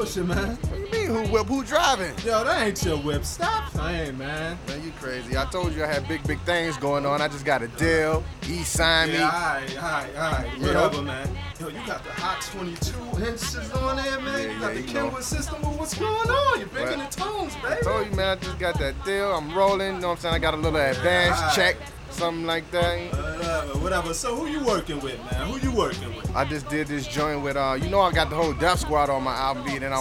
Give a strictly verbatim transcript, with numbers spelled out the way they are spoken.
Pushing, man. What you mean, who whip, who driving? Yo, that ain't your whip. Stop playing, man. Man, you crazy. I told you I had big, big things going on. I just got a deal. He signed me. Yeah, alright, alright, alright. You Whatever, know? man. Yo, you got the hot twenty-two inches on there, man. Yeah, you got yeah, the you Kenwood know. system. Well, what's going on? You're bigger Well, than tones, baby. I told you, man, I just got that deal. I'm rolling. You know what I'm saying? I got a little advance alright. check, something like that. Whatever, whatever. So who you working with, man? Who you working with? I just did this joint with, uh, you know, I got the whole Death Squad on my album beat, and I